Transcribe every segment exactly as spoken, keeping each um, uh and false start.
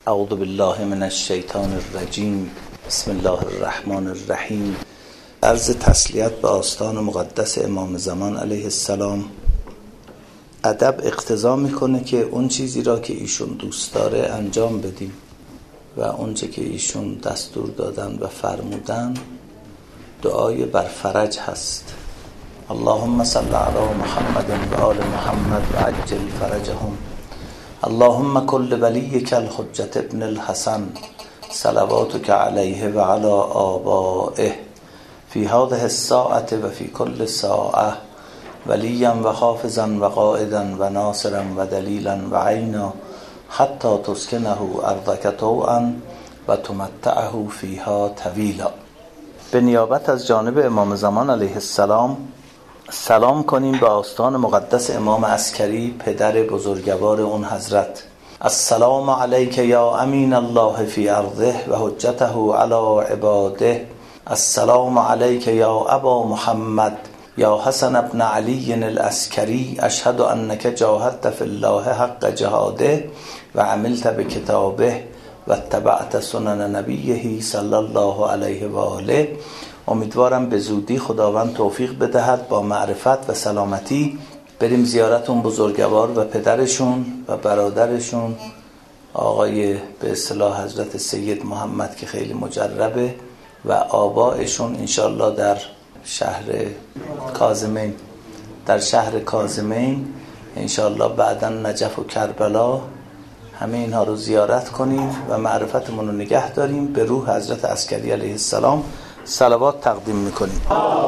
اعوذ بالله من الشیطان الرجیم. بسم الله الرحمن الرحیم. عرض تسلیت به آستان مقدس امام زمان علیه السلام. ادب اقتضا میکنه که اون چیزی را که ایشون دوست داره انجام بدیم و اون چه که ایشون دستور دادن و فرمودن دعای بر فرج هست. اللهم صل علی محمد و آل محمد و عجل فرجهم. اللهم کل ولیک الحجة ابن الحسن صلواتک علیه و علی آبائه فی هذه الساعة و فی کل ساعة ولیا و حافظا و قائدا و ناصرا و دلیلا و عینا حتی تسکنه ارضک طوعا و تمتعه فیها طویلا. به نیابت از جانب امام زمان علیه السلام سلام کنیم به آستان مقدس امام عسکری، پدر بزرگوار اون حضرت. السلام علیک یا امین الله فی ارضه و حجته علی عباده. السلام علیک یا ابا محمد یا حسن ابن علی العسکری. اشهد انک جاهدت فی الله حق جهاده و عملت بکتابه و اتبعت سنن نبیه صلی الله علیه و آله. امیدوارم به زودی خداوند توفیق بدهد با معرفت و سلامتی بریم زیارت اون بزرگوار و پدرشون و برادرشون آقای به اصطلاح حضرت سید محمد که خیلی مجربه و آبائشون انشالله در شهر کاظمین در شهر کاظمین انشالله بعداً نجف و کربلا همه اینها رو زیارت کنیم و معرفتمون رو نگه داریم. به روح حضرت عسکری علیه السلام صلوات تقدیم میکنیم.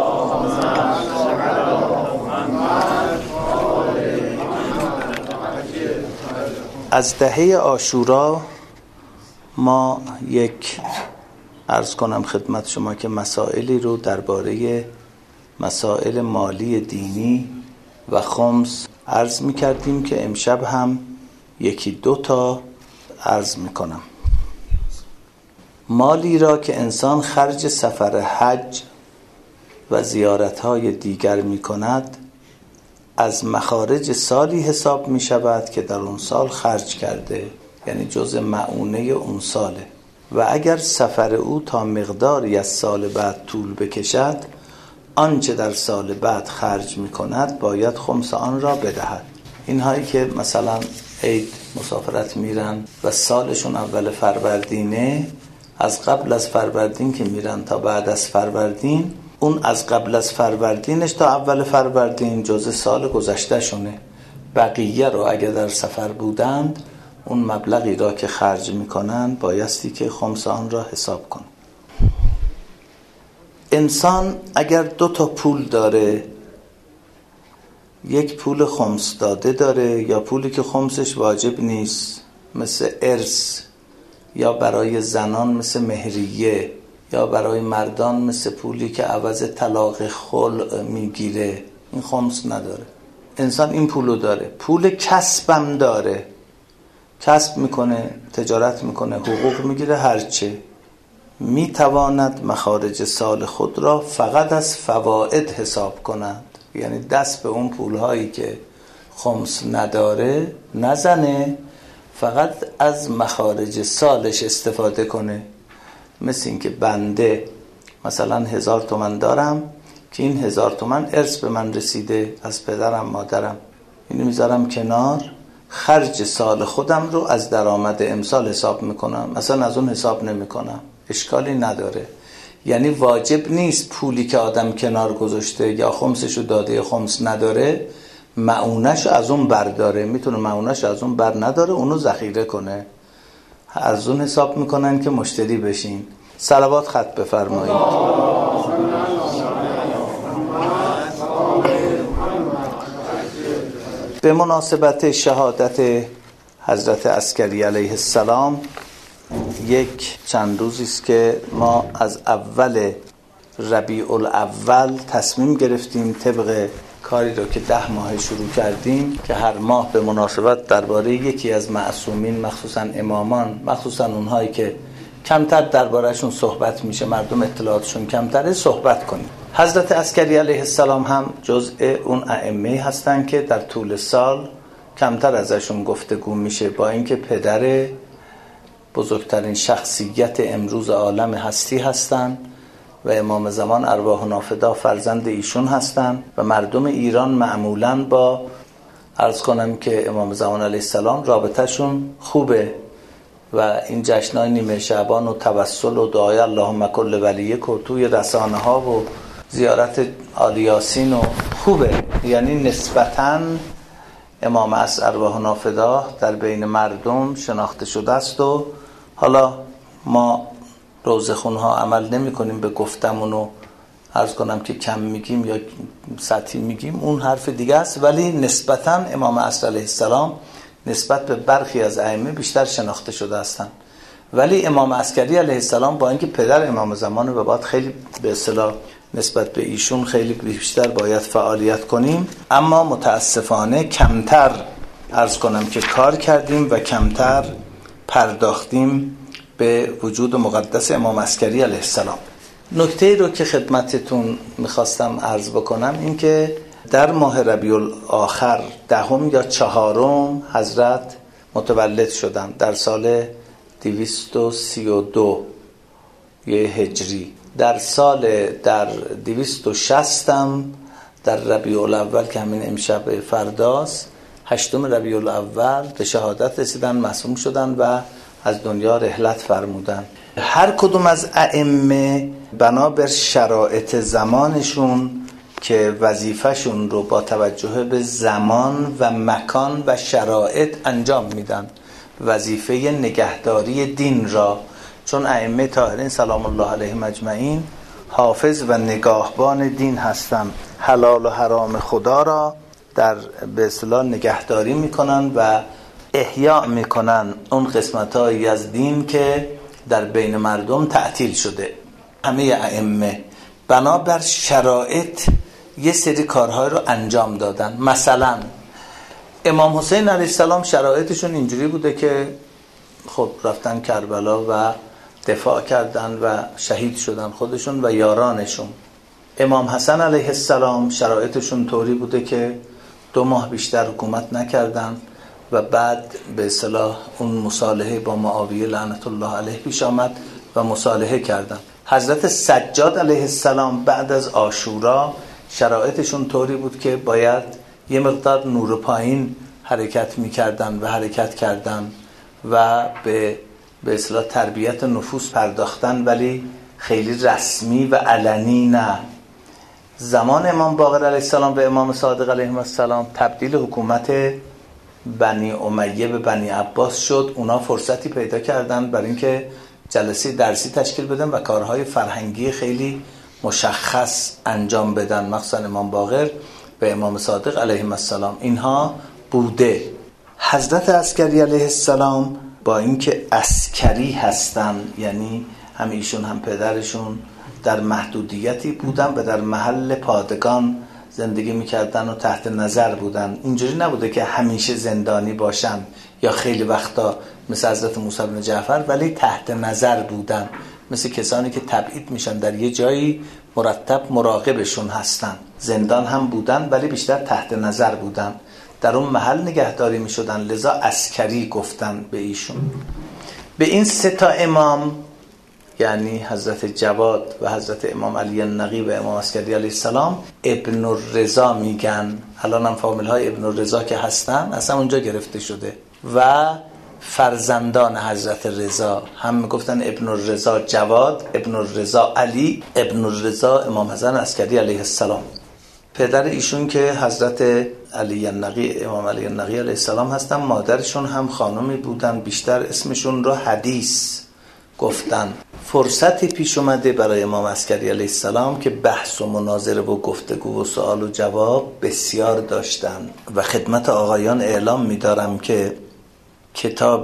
از دهه عاشورا ما یک عرض کنم خدمت شما که مسائلی رو درباره مسائل مالی دینی و خمس عرض میکردیم که امشب هم یکی دو تا عرض میکنم. مالی را که انسان خرج سفر حج و زیارتهای دیگر می کند از مخارج سالی حساب می شود که در اون سال خرج کرده، یعنی جزء معونه اون ساله و اگر سفر او تا مقداری از سال بعد طول بکشد آنچه در سال بعد خرج می کند باید خمس آن را بدهد. اینهایی که مثلا عید مسافرت میرن و سالشون اول فروردینه، از قبل از فروردین که میرن تا بعد از فروردین، اون از قبل از فروردینش تا اول فروردین جزء سال گذشته شونه. بقیه رو اگه در سفر بودند اون مبلغی را که خرج میکنن بایستی که خمس آن را حساب کن. انسان اگر دو تا پول داره، یک پول خمس داده داره یا پولی که خمسش واجب نیست مثل ارث، یا برای زنان مثل مهریه، یا برای مردان مثل پولی که عوض طلاق خلع میگیره، این خمس نداره. انسان این پولو داره. پول کسبم داره، کسب میکنه، تجارت میکنه، حقوق میگیره، هرچه میتواند مخارج سال خود را فقط از فواید حساب کند، یعنی دست به اون پولهایی که خمس نداره نزنه، فقط از مخارج سالش استفاده کنه. مثل این که بنده مثلا هزار تومن دارم که این هزار تومن ارث به من رسیده از پدرم مادرم، اینو میذارم کنار، خرج سال خودم رو از درآمد امسال حساب میکنم، مثلا از اون حساب نمیکنم، اشکالی نداره. یعنی واجب نیست پولی که آدم کنار گذاشته یا خمسشو داده خمس نداره معونش از اون برداره. میتونه معونش از اون بر نداره، اونو ذخیره کنه. از اون حساب میکنن که مشتری بشین. صلوات خط بفرمایید. به مناسبت شهادت حضرت عسکری علیه السلام یک چند روزی است که ما از اول ربیع الاول تصمیم گرفتیم طبق کاری رو که ده ماه شروع کردیم که هر ماه به مناسبت درباره یکی از معصومین، مخصوصا امامان، مخصوصا اونهایی که کمتر دربارهشون صحبت میشه، مردم اطلاعاتشون کمتره، صحبت کنیم. حضرت عسکری علیه السلام هم جزء اون ائمه هستن که در طول سال کمتر ازشون گفتگو میشه، با اینکه پدر بزرگترین شخصیت امروز عالم هستی هستند و امام زمان ارواح نافدا فرزند ایشون هستند و مردم ایران معمولاً با عرض کنم که امام زمان علیه السلام رابطهشون خوبه و این جشنای نیمه شعبان و توسل و دعای اللهم کل ولیک و توی رسانه ها و زیارت آل یاسین و خوبه، یعنی نسبتاً امام عصر ارواح نافدا در بین مردم شناخته شده است. و حالا ما روزخون ها عمل نمی کنیم به گفتمون و عرض کنم که کم میگیم یا سطحی میگیم، اون حرف دیگه است، ولی نسبتاً امام عصر علیه السلام نسبت به برخی از ائمه بیشتر شناخته شده هستند. ولی امام عسکری علیه السلام با اینکه پدر امام زمانه و باید خیلی به اصطلاح نسبت به ایشون خیلی بیشتر باید فعالیت کنیم، اما متاسفانه کمتر عرض کنم که کار کردیم و کمتر پرداختیم به وجود مقدس امام عسکری علیه السلام. نکته رو که خدمتتون میخواستم عرض بکنم این که در ماه ربیع الاخر دهم یا چهارم حضرت متولد شدند در سال دویست و سی و دو هجری. در سال در دویست و شصت هم در ربیع الاول که همین امشب فرداست هشتم ربیع الاول به شهادت رسیدن، معصوم شدن و از دنیا رحلت فرمودن. هر کدوم از ائمه بنابر شرایط زمانشون که وظیفهشون رو با توجه به زمان و مکان و شرایط انجام میدن، وظیفه نگهداری دین را، چون ائمه طاهرین سلام الله علیهم اجمعین حافظ و نگاهبان دین هستند، حلال و حرام خدا را در به اصطلاح نگهداری میکنن و احیا میکنن اون قسمت‌هایی از دین که در بین مردم تعطیل شده. همه ائمه بنابر شرایط یه سری کارهای رو انجام دادن. مثلا امام حسین علیه السلام شرایطشون اینجوری بوده که خب رفتن کربلا و دفاع کردن و شهید شدن خودشون و یارانشون. امام حسن علیه السلام شرایطشون طوری بوده که دو ماه بیشتر حکومت نکردن و بعد به اصطلاح اون مصالحه با معاویه لعنت الله علیه پیش آمد و مصالحه کردن. حضرت سجاد علیه السلام بعد از عاشورا شرایطشون طوری بود که باید یه مقدار نور پایین حرکت میکردن و حرکت کردن و به به اصطلاح تربیت نفوس پرداختن، ولی خیلی رسمی و علنی نه. زمان امام باقر علیه السلام و امام صادق علیه السلام تبدیل حکومت بنی امیه به بنی عباس شد. اونا فرصتی پیدا کردن برای اینکه جلسه درسی تشکیل بدن و کارهای فرهنگی خیلی مشخص انجام بدن، مخصوصا امام باقر و امام صادق علیهم السلام. اینها بوده. حضرت عسکری علیه السلام با اینکه عسکری هستن، یعنی هم ایشون هم پدرشون در محدودیتی بودن و در محل پادگان زندگی میکردن و تحت نظر بودن. اینجوری نبوده که همیشه زندانی باشن یا خیلی وقتا مثل حضرت موسی بن جعفر، ولی تحت نظر بودن، مثل کسانی که تبعید میشن در یه جایی مرتب مراقبشون هستن. زندان هم بودن ولی بیشتر تحت نظر بودن، در اون محل نگهداری میشدن، لذا عسکری گفتن به ایشون. به این سه تا امام، یعنی حضرت جواد و حضرت امام علی النقی و امام عسکری علیه السلام، ابن الرضا میگن. الان هم فامیل های ابن الرضا که هستن اصلا اونجا گرفته شده. و فرزندان حضرت رضا هم میگفتن ابن الرضا جواد، ابن الرضا علی، ابن الرضا امام حسن عسکری علیه السلام. پدر ایشون که حضرت علی النقی امام علی النقی علیه السلام هستن، مادرشون هم خانمی بودن، بیشتر اسمشون رو حدیث گفتن. فرصتی پیش اومده برای امام عسکری علیه السلام که بحث و مناظره و گفتگو و سوال و جواب بسیار داشتن و خدمت آقایان اعلام می‌دارم که کتاب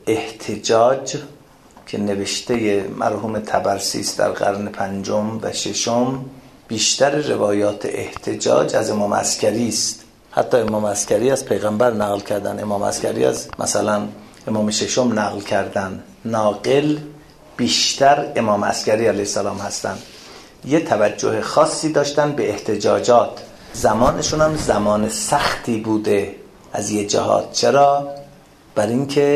احتجاج که نوشته مرحوم طبرسی است در قرن پنجم و ششم، بیشتر روایات احتجاج از امام عسکری است. حتی امام عسکری از پیغمبر نقل کردن، امام عسکری از مثلا امام ششم نقل کردن. ناقل بیشتر امام عسکری علیه السلام هستن. یه توجه خاصی داشتن به احتجاجات. زمانشون هم زمان سختی بوده از یه جهات. چرا؟ برای اینکه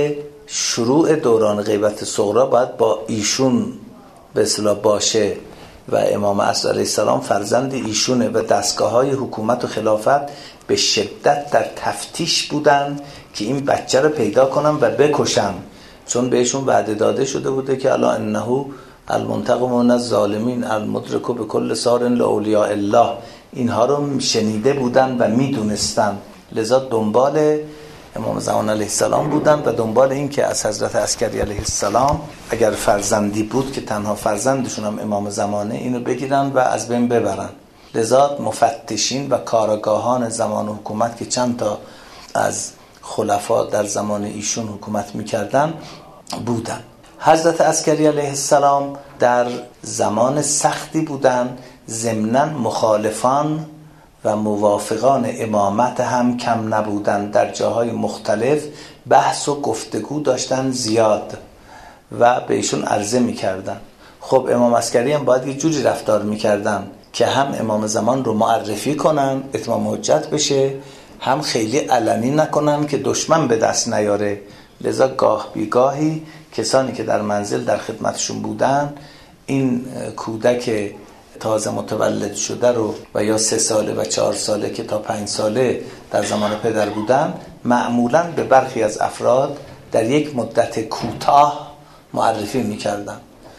شروع دوران غیبت صغرا باید با ایشون به اصطلاح باشه و امام عصر علیه السلام فرزند ایشونه و دستگاه‌های حکومت و خلافت به شدت در تفتیش بودن که این بچه رو پیدا کنن و بکشن، چون بهشون وعده داده شده بوده که الا انه المنتقم من الظالمین المدرک بكل سار لاولیاء الله. اینها رو شنیده بودن و میدونستن، لذا دنبال امام زمان علیه السلام بودن و دنبال این که از حضرت عسکری علیه السلام اگر فرزندی بود که تنها فرزندشون هم امام زمانه، اینو بگیرن و از بین ببرن. لذا مفتشین و کارگاهان زمان حکومت که چند تا از خلفا در زمان ایشون حکومت میکردن بودن. حضرت عسکری علیه السلام در زمان سختی بودن، ضمناً مخالفان و موافقان امامت هم کم نبودن، در جاهای مختلف بحث و گفتگو داشتن زیاد و به ایشون عرضه میکردن. خب امام عسکری هم باید یه جوری رفتار میکردن که هم امام زمان رو معرفی کنن اتمام حجت بشه، هم خیلی علنی نکنن که دشمن به دست نیاره. لذا گاه بیگاهی کسانی که در منزل در خدمتشون بودن این کودک تازه متولد شده رو و یا سه ساله و چهار ساله که تا پنج ساله در زمان پدر بودن، معمولاً به برخی از افراد در یک مدت کوتاه معرفی میکردن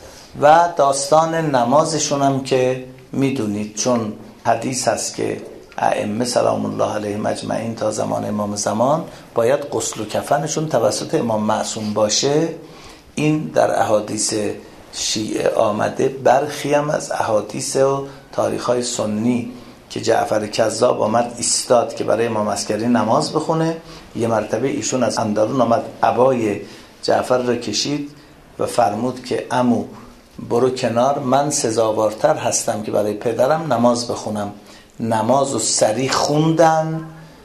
و داستان نمازشون هم که میدونید، چون حدیث هست که ائمه سلام الله علیهم اجمعین تا زمان امام زمان باید غسل و کفنشون توسط امام معصوم باشه. این در احادیث شیعه آمده، برخی هم از احادیث و تاریخ‌های سنی که جعفر کذاب آمد ایستاد که برای امام عسکری نماز بخونه. یه مرتبه ایشون از اندرون آمد، عبای جعفر را کشید و فرمود که عمو برو کنار، من سزاوارتر هستم که برای پدرم نماز بخونم. نماز و سریع خوندن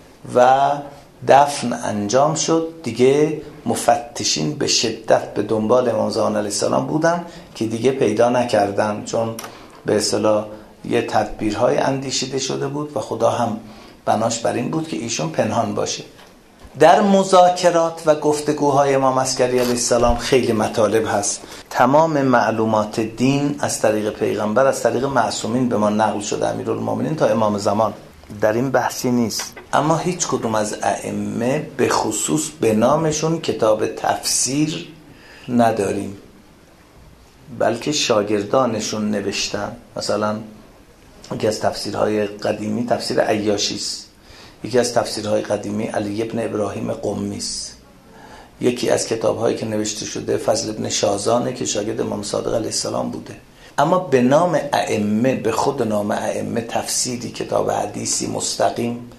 و دفن انجام شد. دیگه مفتشین به شدت به دنبال امام زمان علیه السلام بودن که دیگه پیدا نکردن، چون به اصطلاح یه تدبیرهای اندیشیده شده بود و خدا هم بناش بر این بود که ایشون پنهان باشه. در مذاکرات و گفتگوهای امام عسکری علیه السلام خیلی مطالب هست. تمام معلومات دین از طریق پیغمبر، از طریق معصومین به ما نقل شده، امیرالمومنین تا امام زمان، در این بحثی نیست. اما هیچ کدوم از ائمه به خصوص به نامشون کتاب تفسیر نداریم، بلکه شاگردانشون نوشتن. مثلا یکی از تفسیرهای قدیمی تفسیر عیاشی است، یکی از تفسیرهای قدیمی علی ابن ابراهیم قمی است، یکی از کتاب‌هایی که نوشته شده فضل ابن شازانه که شاگرد امام صادق علیه السلام بوده. اما به نام ائمه، به خود نام ائمه تفسیری کتاب حدیثی مستقیم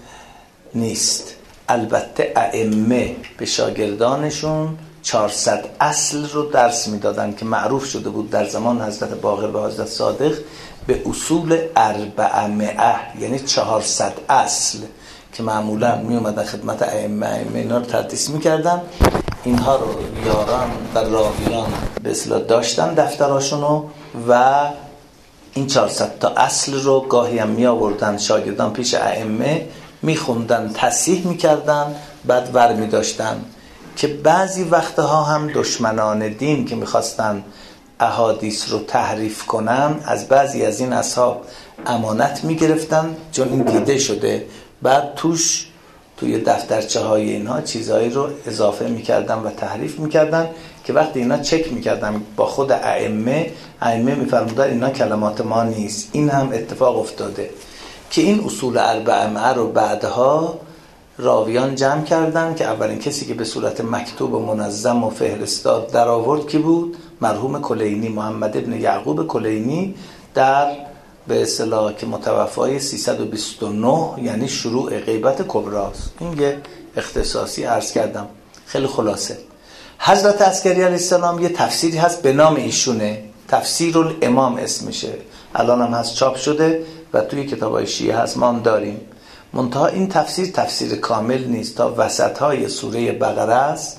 نیست. البته ائمه به شاگردانشون چهارصد اصل رو درس میدادن که معروف شده بود در زمان حضرت باقر و حضرت صادق به اصول اربعمائه، یعنی چهارصد اصل که معمولا می اومدن خدمت ائمه، ائمه اینا رو تدریس میکردن. اینها رو یاران و راویان به اصطلاح داشتن دفتراشونو و این چهارصد تا اصل رو گاهی هم می آوردن شاگردان پیش ائمه، می خوندن، تصحیح می کردن، بعد ور می داشتن که بعضی وقتها هم دشمنان دین که می خواستن احادیث رو تحریف کنن از بعضی از این اصحاب امانت می گرفتن، چون این دیده شده، بعد توش توی دفترچه های اینها چیزهایی رو اضافه میکردن و تحریف میکردن که وقتی اینا چک میکردن با خود ائمه، ائمه میفرمودن اینا کلمات ما نیست. این هم اتفاق افتاده که این اصول اربعه رو بعدها راویان جمع کردن که اولین کسی که به صورت مکتوب و منظم و فهرستاد در آورد کی بود؟ مرحوم کلینی، محمد ابن یعقوب کلینی، در به اصطلاح که متوفای سیصد و بیست و نه، یعنی شروع غیبت کبراست. این یه اختصاصی عرض کردم خیلی خلاصه. حضرت عسکری علیه السلام یه تفسیری هست به نام ایشونه، تفسیر الامام اسمشه، الان هم هست چاپ شده و توی کتابای شیعه هست، ما هم داریم. منتها این تفسیر تفسیر کامل نیست، تا وسطهای سوره بقره است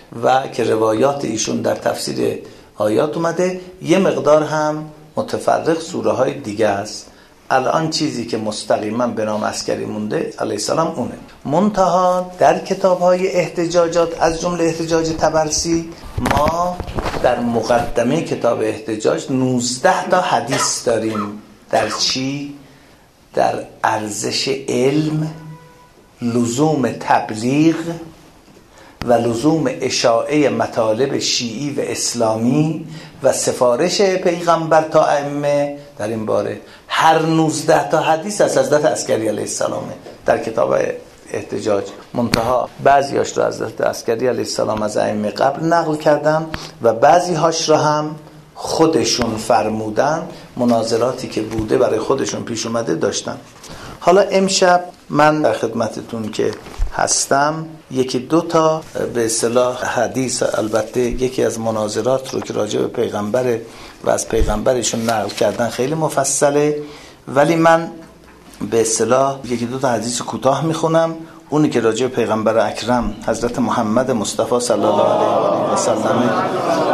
و که روایات ایشون در تفسیر آیات اومده، یه مقدار هم متفرق سوره های دیگه است. الان چیزی که مستقیما به نام عسکری مونده علیه السلام اونه. منتها در کتاب‌های احتجاجات از جمله احتجاج طبرسی ما در مقدمه کتاب احتجاج نوزده تا حدیث داریم. در چی؟ در ارزش علم، لزوم تبلیغ و لزوم اشاعه مطالب شیعی و اسلامی و سفارش پیغمبر تا ائمه در این باره. هر نوزده تا حدیث از حضرت عسکری علیه السلامه در کتاب احتجاج. منتها بعضیاش رو از حضرت عسکری علیه السلام از ائمه قبل نقل کردن و بعضی هاش رو هم خودشون فرمودن، مناظراتی که بوده برای خودشون پیش اومده داشتن. حالا امشب من در خدمتتون که هستم یکی دو تا به اصطلاح حدیث، البته یکی از مناظرات رو که راجع به پیغمبر و از پیغمبرشون نقل کردن خیلی مفصله، ولی من به اصطلاح یکی دو تا حدیث کوتاه میخونم. اونی که راجع به پیغمبر اکرم حضرت محمد مصطفی صلی الله علیه و سلم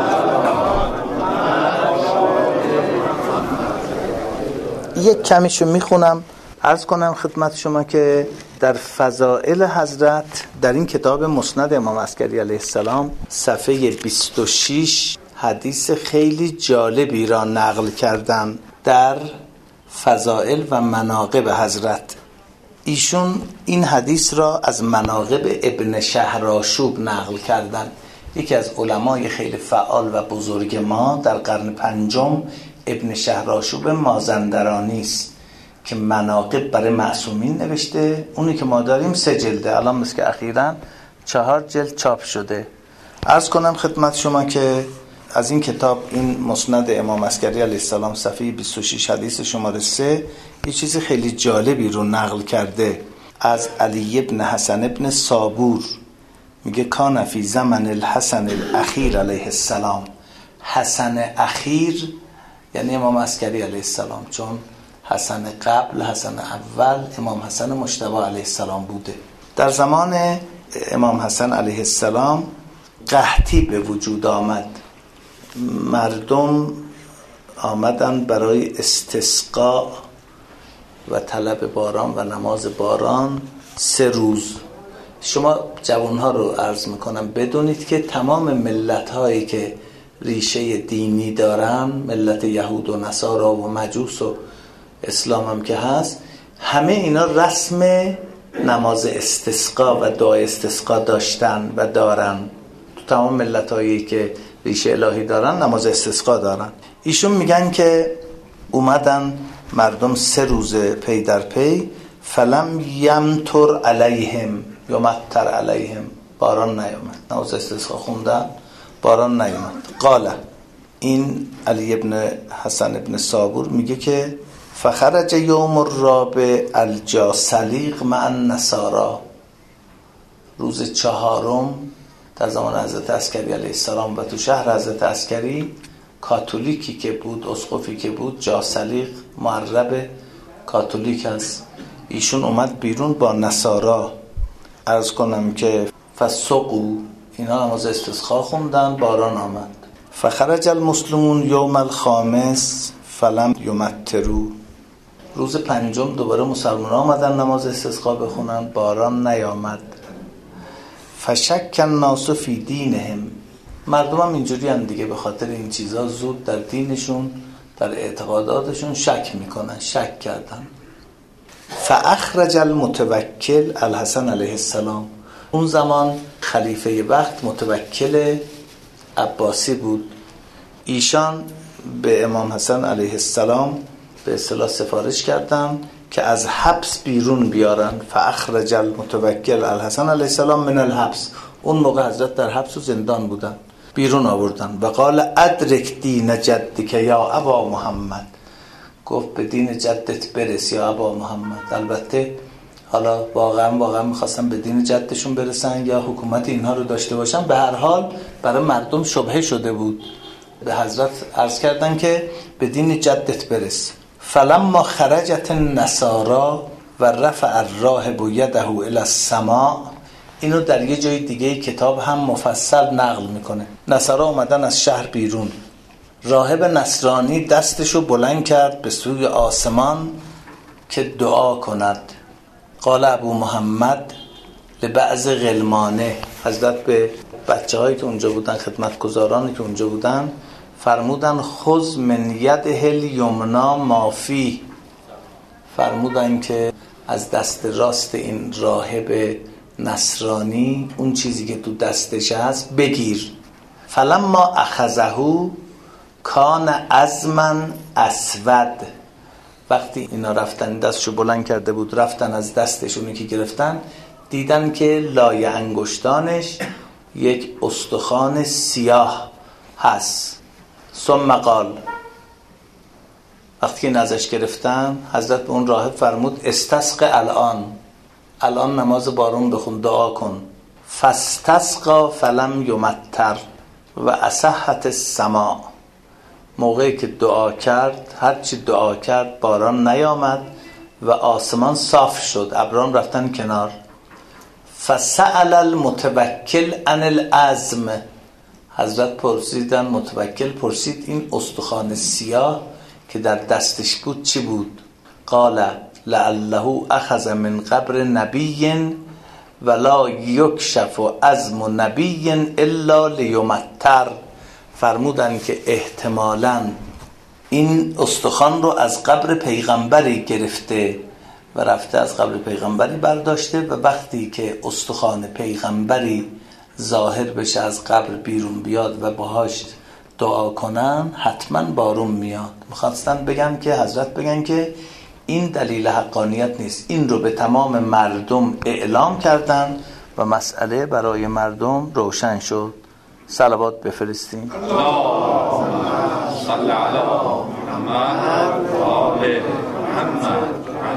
یک کمیشو میخونم. عرض کنم خدمت شما که در فضائل حضرت در این کتاب مسند امام عسکری علیه السلام صفحه بیست و شش حدیث خیلی جالبی را نقل کردن در فضائل و مناقب حضرت. ایشون این حدیث را از مناقب ابن شهرآشوب نقل کردن، یکی از علمای خیلی فعال و بزرگ ما در قرن پنجم. ابن شهرآشوب مازندرانی است که مناقب برای معصومین نوشته. اونی که ما داریم سه جلده، الان مثل که اخیراً چهار جلد چاپ شده. عرض کنم خدمت شما که از این کتاب، این مسند امام عسکری علیه السلام صفحه بیست و شش حدیث شماره سه یه چیز خیلی جالبی رو نقل کرده از علی ابن حسن ابن صابور. میگه کان فی زمن الحسن الاخیر علیه السلام. حسن اخیر یعنی امام عسکری علیه السلام، چون حسن قبل، حسن اول امام حسن مجتبی علیه السلام بوده. در زمان امام حسن علیه السلام قحطی به وجود آمد. مردم آمدن برای استسقا و طلب باران و نماز باران سه روز. شما جوانها رو عرض میکنم بدونید که تمام ملت هایی که ریشه دینی دارن، ملت یهود و نصارا و مجوس و اسلام هم که هست، همه اینا رسم نماز استسقا و دعای استسقا داشتن و دارن. تو تمام ملت هایی که ریشه الهی دارن نماز استسقا دارن. ایشون میگن که اومدن مردم سه روز پی در پی، فلم یمطر علیهم یمطر علیهم، باران نیامد. نماز استسقا خوندن، باران نیامد. قال، این علی ابن حسن ابن صابور میگه که فخرج یوم الرابع الجاسلیق مع النصارا. روز چهارم در زمان حضرت عسکری علیه السلام و تو شهر حضرت عسکری کاتولیکی که بود، اسقفی که بود، جاسلیق معرب کاتولیک است، ایشون اومد بیرون با نصارا. عرض کنم که فسقوا، اینا نماز استسقا خوندن، باران آمد. فخرج المسلمون یوم الخامس فلم یمطروا. روز پنجم دوباره مسلمان آمدن نماز استسقا بخونن، باران نیامد. فشک الناس فی دینهم. مردم هم اینجوری هم دیگه، به خاطر این چیزا زود در دینشون، در اعتقاداتشون شک میکنن، شک کردن. فاخرج المتوکل الحسن علیه السلام. اون زمان خلیفه وقت متوکل عباسی بود. ایشان به امام حسن علیه السلام به اصطلاح سفارش کردن که از حبس بیرون بیارن. فاخرج المتوکل الحسن علیه السلام من الحبس. اون موقع حضرت در حبس و زندان بودن، بیرون آوردن. و قال ادرک دین جدک یا ابا محمد. گفت به دین جدت برس یا ابا محمد. البته حالا واقعا واقعا میخواستن به دین جدشون برسن یا حکومت اینها رو داشته باشن، به هر حال برای مردم شبهه شده بود. به حضرت عرض کردن که به دین جدت برس. فلما خرجت النصارا و رفع الراهب یده الی السماء. اینو در یه جای دیگه کتاب هم مفصل نقل میکنه. نصارا اومدن از شهر بیرون، راهب نصرانی دستشو بلند کرد به سوی آسمان که دعا کند. قال ابو محمد لبعض غلمانه، حضرت به بچه هایی که اونجا بودن، خدمتگزارانی که اونجا بودن فرمودن خذ من یده الیمنا ما فی، فرمودن که از دست راست این راهب نصرانی اون چیزی که تو دستش هست بگیر. فلما اخذه کان عظما اسود، وقتی اینا رفتن دستشو بلند کرده بود رفتن از دستشونی که گرفتن دیدن که لای انگشتانش یک استخوان سیاه هست. ثم قال، وقتی که ازش گرفتن حضرت به اون راهب فرمود استسق الان، الان نماز بارون بخون، دعا کن. فاستسقا فلم یمطر و اصحت السماء، موقعی که دعا کرد هرچی دعا کرد باران نیامد و آسمان صاف شد، ابران رفتن کنار. فسأل المتوکل عن العظم، حضرت پرسیدن، متوکل پرسید این استخوان سیاه که در دستش بود چی بود؟ قال لعله اخذ من قبر نبی ولا یکشف عظم نبی الا لیمطر، فرمودن که احتمالاً این استخوان رو از قبر پیغمبری گرفته و رفته از قبر پیغمبری برداشته و وقتی که استخوان پیغمبری ظاهر بشه از قبر بیرون بیاد و باهاش دعا کنن حتما بارون میاد. میخواستن بگن که حضرت بگن که این دلیل حقانیت نیست، این رو به تمام مردم اعلام کردن و مسئله برای مردم روشن شد. صلوات بفرستیم. اللهم صل علی محمد و آل محمد.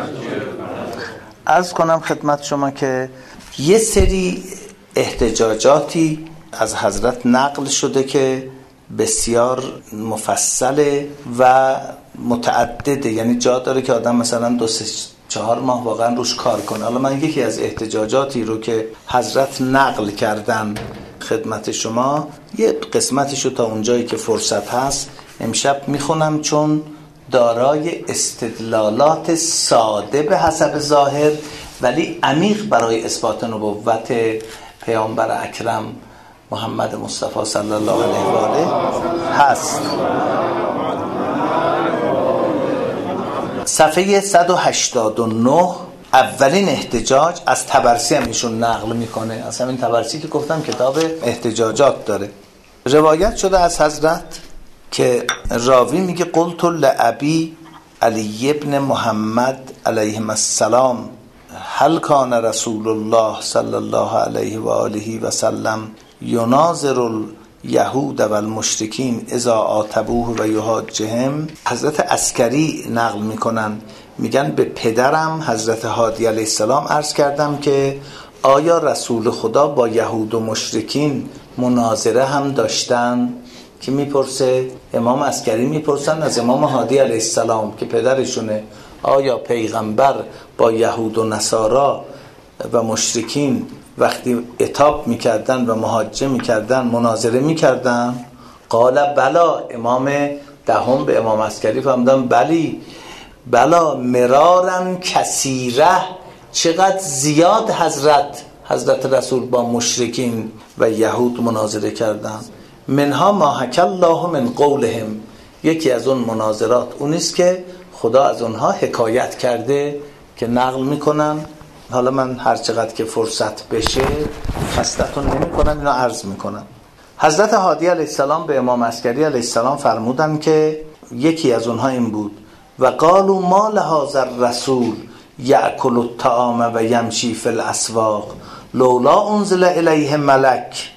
عرض کنم خدمت شما که یه سری احتجاجاتی از حضرت نقل شده که بسیار مفصله و متعدده، یعنی جا داره که آدم مثلا دو سه چهار ماه واقعا روش کار کنه. حالا من یکی از احتجاجاتی رو که حضرت نقل کردن خدمت شما، یه قسمتشو تا اونجایی که فرصت هست امشب میخونم، چون دارای استدلالات ساده به حسب ظاهر ولی عمیق برای اثبات نبوت پیامبر اکرم محمد مصطفی صلی الله علیه و آله هست. صفحه صد و هشتاد و نه اولین احتجاج از طبرسی هم ایشون نقل میکنه، از همین طبرسی که گفتم کتاب احتجاجات داره. روایت شده از حضرت که راوی میگه قلت لابی علی ابن محمد علیه السلام هل کان رسول الله صلی الله علیه و آله و سلم یناظر الیهود و المشرکین اذا آتبوه و یحاجهم. حضرت عسکری نقل میکنن، میگن به پدرم حضرت هادی علیه السلام عرض کردم که آیا رسول خدا با یهود و مشرکین مناظره هم داشتن؟ که میپرسه امام عسکری میپرسن از امام هادی علیه السلام که پدرشونه، آیا پیغمبر با یهود و نصارا و مشرکین وقتی عتاب میکردن و محاجه میکردن مناظره میکردن؟ قال بلا، امام دهم به امام عسکری فرمودن بلی بلا مرارن کثیره، چقدر زیاد حضرت حضرت رسول با مشرکین و یهود مناظره کردن. منها ما حکی الله من قولهم، یکی از اون مناظرات اونیست که خدا از اونها حکایت کرده که نقل میکنن. حالا من هر چقدر که فرصت بشه خستتون نمی کنم، اینا عرض میکنم. حضرت هادی علیه السلام به امام عسکری علیه السلام فرمودن که یکی از اونها این بود و قالوا ما لهذا الرسول یأکل الطعام و یمشی فی الاسواق لولا انزل الیه ملک.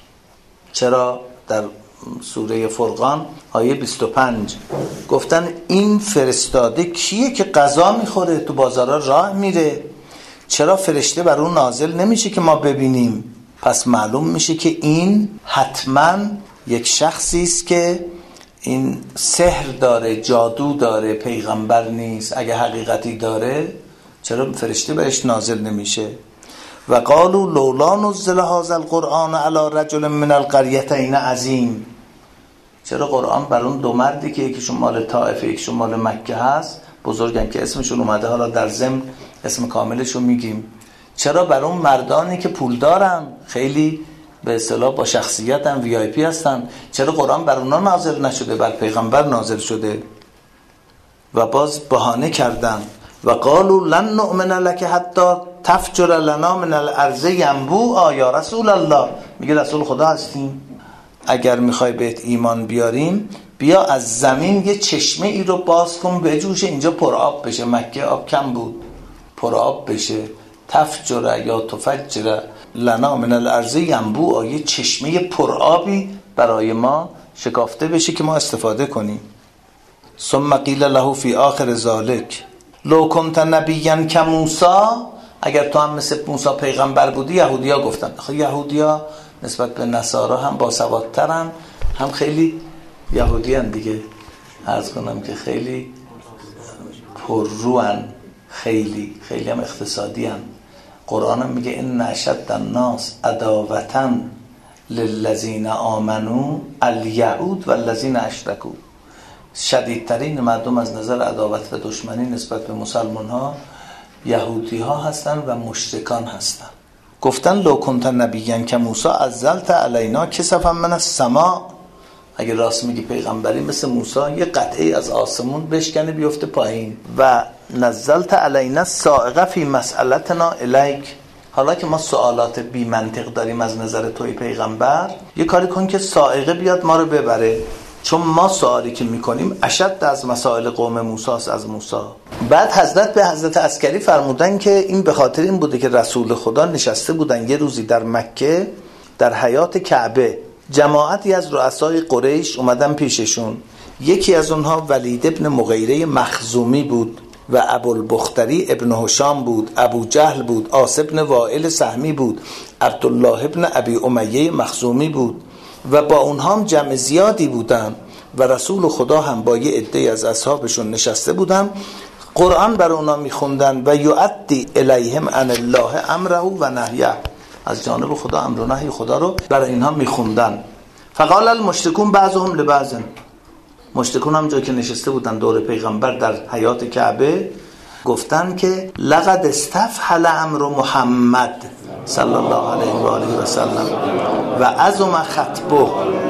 چرا در سوره فرقان آیه بیست و پنج گفتن این فرستاده کیه که غذا میخوره تو بازارا راه میره، چرا فرشته بر اون نازل نمیشه که ما ببینیم؟ پس معلوم میشه که این حتما یک شخصی است که این سحر داره، جادو داره، پیغمبر نیست. اگه حقیقتی داره چرا فرشته بهش نازل نمیشه؟ و قالوا لولا نزل هذا القرآن على رجل من القريتين عظیم. چرا قرآن بر اون دو مردی که یکیشون مال طائف یکیشون مال مکه هست بزرگن که اسمشون اومده، حالا در ضمن اسم کاملشون میگیم. چرا بر اون مردانی که پول دارن، خیلی به اصطلاح با شخصیتن، وی آی پی هستن، چرا قرآن بر اونا نازل نشده، بر پیغمبر نازل شده؟ و باز بهانه کردن و قالوا لن نؤمن لك حتی تفجر لنا من الارض ینبوعا. یا رسول الله، میگه رسول خدا هستیم، اگر میخوای بهت ایمان بیاریم بیا از زمین یه چشمه ای رو باز کن بجوشه، اینجا پر آب بشه. مکه آب کم بود، پر آب بشه. تفجر یا تفجر لنا من الارض ینبوعا، یه چشمه پر آبی برای ما شکافته بشه که ما استفاده کنیم. ثم قیل له فی آخر ذالک لو کنت نبیا کموسی، اگر تو هم مثل موسی پیغمبر بودی. یهودیا گفتن، خب یهودیا نسبت به نصارا هم باسوادترن، هم خیلی یهودی هن دیگه، عرض کنم که خیلی پرروان، خیلی خیلی هم اقتصادی هن. قرآن هم میگه ان اشد الناس عداوة للذین آمنوا الیهود والذین اشرکوا، شدیدترین مردم از نظر عداوت و دشمنی نسبت به مسلمان ها یهودی ها هستن و مشرکان هستن. گفتن لو کنت نبیا کموسی عزلت علینا کسفا من السماء، اگه راست میگی پیغمبری مثل موسی یه قطعه از آسمون بشکنه بیفته پایین. و نزلت علینا الصاعقه فی مسئلتنا الیک، حالا که ما سوالات بی منطق داریم از نظر توی پیغمبر، یه کاری کن که صاعقه بیاد ما رو ببره، چون ما سوالی که میکنیم اشد از مسائل قوم موسی است از موسی. بعد حضرت به حضرت عسکری فرمودن که این به خاطر این بوده که رسول خدا نشسته بودن یه روزی در مکه در حیاط کعبه، جماعتی از رؤسای قریش اومدن پیششون. یکی از اونها ولید ابن مغیره مخزومی بود و ابوالبختری ابن هشام بود، ابو جهل بود، عاص ابن وائل سهمی بود، عبدالله ابن ابی امیه مخزومی بود و با اونها هم جمع زیادی بودن و رسول خدا هم با یه عده از اصحابشون نشسته بودن، قرآن بر اونا میخوندن و یؤدی الیهم عن الله امره و نهیه، از جانب خدا امر و نهی خدا رو برای اینها میخوندن. فقال المشرکون بعضهم لبعض، مشرکون هم جایی که نشسته بودن دور پیغمبر در حیاط کعبه گفتن که لقد استفحل امر محمد صلی الله علیه و آله و سلم و عظم خطبه،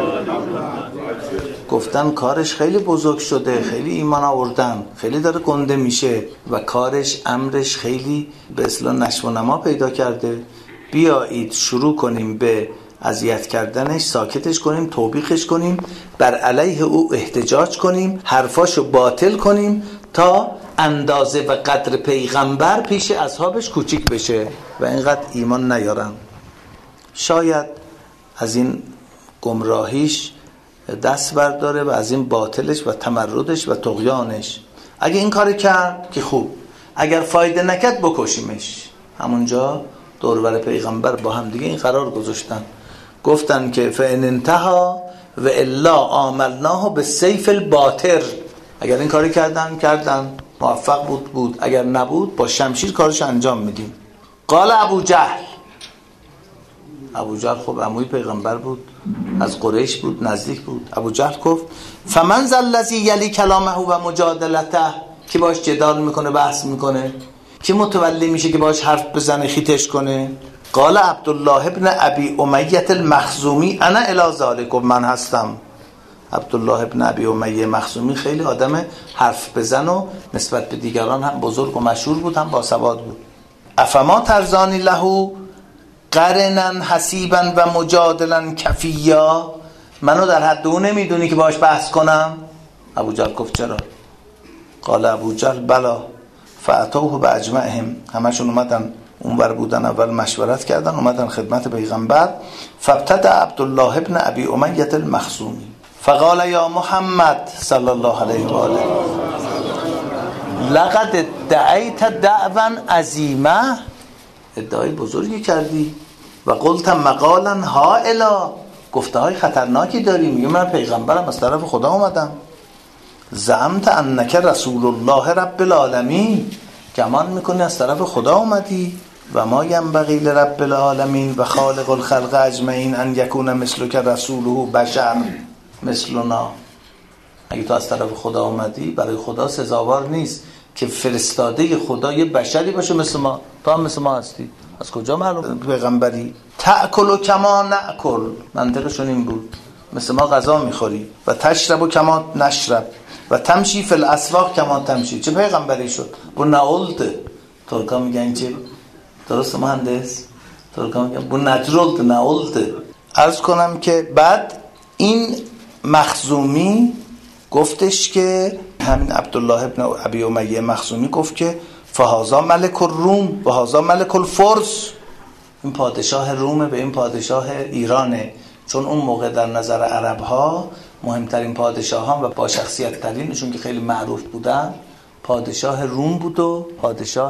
گفتن کارش خیلی بزرگ شده، خیلی ایمان آوردن، خیلی داره گنده میشه و کارش امرش خیلی به اصطلاح نشو و نما پیدا کرده، بیایید شروع کنیم به اذیت کردنش، ساکتش کنیم، توبیخش کنیم، بر علیه او احتجاج کنیم، حرفاشو باطل کنیم تا اندازه و قدر پیغمبر پیش اصحابش کوچیک بشه و اینقدر ایمان نیارن. شاید از این گمراهیش دست برداره و از این باطلش و تمردش و طغیانش. اگه این کار کرد که خوب، اگر فایده نکرد بکشیمش. همونجا دوربر پیغمبر با هم دیگه این قرار گذاشتن، گفتن که فإن انتهى و الا عاملناه بالسیف الباتر، اگر این کاری کردن کردن موفق بود بود، اگر نبود با شمشیر کارش انجام میدیم. قال ابو جهل، ابو جهل خب عموی پیغمبر بود، از قریش بود، نزدیک بود. ابو جهل گفت فمن ذا الذی یلی کلامه و مجادلته، کی باش جدال میکنه، بحث میکنه، کی متولی میشه که باش حرف بزنه، خیتش کنه؟ قال عبدالله ابن ابی امیه المخزومی انا الی ذلک، من هستم. عبدالله ابن ابی امیه مخزومی خیلی آدم حرف بزن و نسبت به دیگران هم بزرگ و مشهور بود، هم باسواد بود. افما ترزانی له قرنن حسیبا و مجادلا کفیا، منو در حد اون نمیدونی که باش بحث کنم؟ ابو جهل گفت چرا؟ قال ابو جهل بلا فاتوه باجمعهم، همشون اومدن اونور بودن، اول مشورت کردن، اومدن خدمت پیغمبر. فابتدأ عبدالله ابن ابی امیه المخزومی فقال یا محمد صلی الله علیه و آله لقد ادعیت دعوا عظیمه، ادعای بزرگی کردی، و قلت مقالا هائلا، گفته های خطرناکی داری، میگه من پیغمبرم، از طرف خدا اومدم. زعمت انک رسول الله رب العالمین، گمان میکنی از طرف خدا اومدی. و ما ینبغی لرب العالمین و خالق الخلق اجمعین ان یکون مثلک رسوله بشر مثلنا، اگه تو از طرف خدا اومدی برای خدا سزاوار نیست که فرستاده خدا یه بشری باشه مثل ما. تو هم مثل ما هستی، از کجا معلوم پیغمبری؟ تأکل کما نأکل، منطقشون این بود، مثل ما غذا میخوری. و تشرب کما نشرب و تمشی فی الاسواق کما تمشی. چه پیغمبری شد؟ بو ناولد. ترکا میگن چه؟ درست مهندس؟ ترکا میگن بو نجرولد ناولد. عرض کنم که بعد این مخزومی گفتش که همین عبدالله ابن ابی امیه مخزومی گفت که فهذا ملک الروم و هذا ملک الفرس. این پادشاه رومه به این پادشاه ایرانه، چون اون موقع در نظر عرب ها مهمترین پادشاهان و با شخصیت ترینشون که خیلی معروف بودن پادشاه روم بود و پادشاه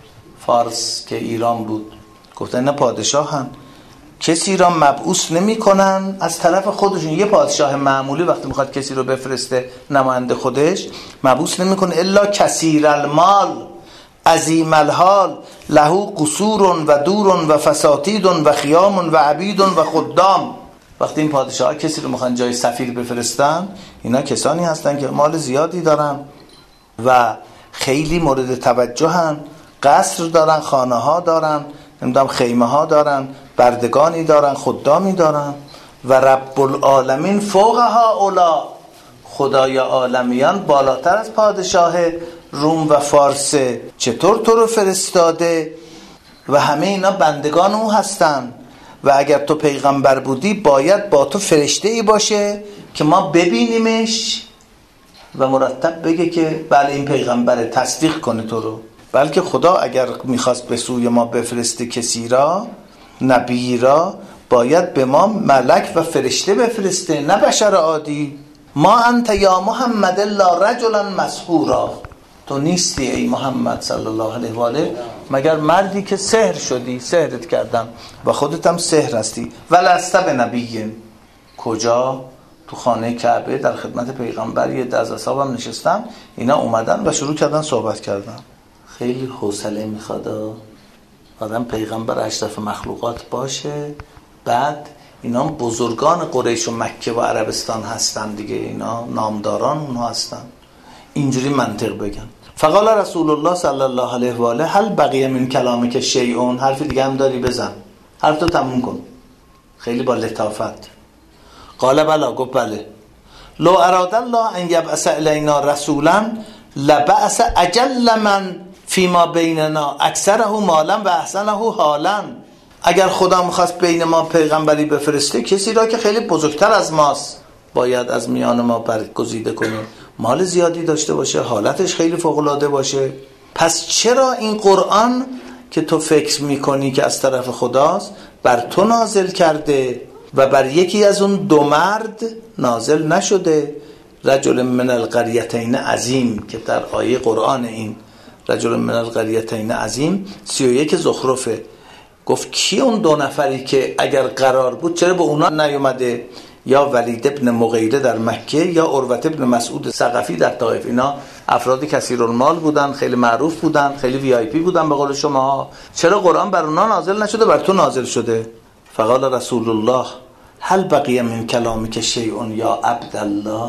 فارس که ایران بود. گفتن نه پادشاهن، کسی را مبعوث نمی کنن از طرف خودشون. یه پادشاه معمولی وقتی میخواد کسی رو بفرسته نماینده خودش مبعوث نمی کنه الا کثیر المال عظیم الحال له قصور و دور و فساتید و خیام و عبید و خدام. وقتی این پادشاه ها کسی رو میخوان جای سفیر بفرستن، اینا کسانی هستن که مال زیادی دارن و خیلی مورد توجهن، قصر دارن، خانه ها دارن، نمیدونم خیمه ها دارن، بردگانی دارن، خدامی دارن. و رب العالمین فوقها اولا، خدای عالمیان بالاتر از پادشاه روم و فارس. چطور تو رو فرستاده و همه اینا بندگان او هستن و اگر تو پیغمبر بودی باید با تو فرشته ای باشه که ما ببینیمش و مرتب بگه که بله این پیغمبره، تصدیق کنه تو رو. بلکه خدا اگر میخواست به سوی ما بفرسته کسی را، نبی را، باید به ما ملک و فرشته بفرسته، نه بشر عادی. ما انت یا محمد الا رجلا مسحورا. تو نیستی ای محمد صلی الله علیه و آله مگر مردی که سحر شدی، سحرت کردن و خودت هم سحر هستی. ولست بنبی. کجا؟ تو خانه کعبه در خدمت پیغمبر یه دز اصحابم نشستن، اینا اومدن و شروع کردن صحبت کردن. خیلی حوصله میخواد آدم پیغمبر اشرف مخلوقات باشه. بعد اینا بزرگان قریش و مکه و عربستان هستن دیگه، اینا نامداران اونها هستن، اینجوری منطق بگن. فقال رسول الله صلی الله علیه و آله هل بقیه من کلامک شیئون. حرف دیگه هم داری؟ بزن، حرف تو تموم کن، خیلی با لطافت. قال بلا، گفت بله. لو اراد الله ان یبعث الینا رسولا لبعث اجل من فیما بیننا اکثره مالا و احسنه حالا. اگر خدا میخواست بین ما پیغمبری بفرسته، کسی را که خیلی بزرگتر از ماست باید از میان ما برگزیده کنه، مال زیادی داشته باشه، حالتش خیلی فوق‌العاده باشه. پس چرا این قرآن که تو فکر میکنی که از طرف خداست بر تو نازل کرده و بر یکی از اون دو مرد نازل نشده؟ رجل من القریتین عظیم که در آیه قرآن این رجل من القریتین عظیم سی و یک زخرفه. گفت کی اون دو نفری که اگر قرار بود چرا به اونا نیومده؟ یا ولید ابن مغیره در مکه یا عروت ابن مسعود ثقفی در طائف. اینا افراد کثیرالمال بودن، خیلی معروف بودن، خیلی وی آی پی بودن به قول شما. چرا قرآن بر اونا نازل نشده، بر تو نازل شده؟ فقال رسول الله هل بقیه من کلامک شیء یا عبدالله.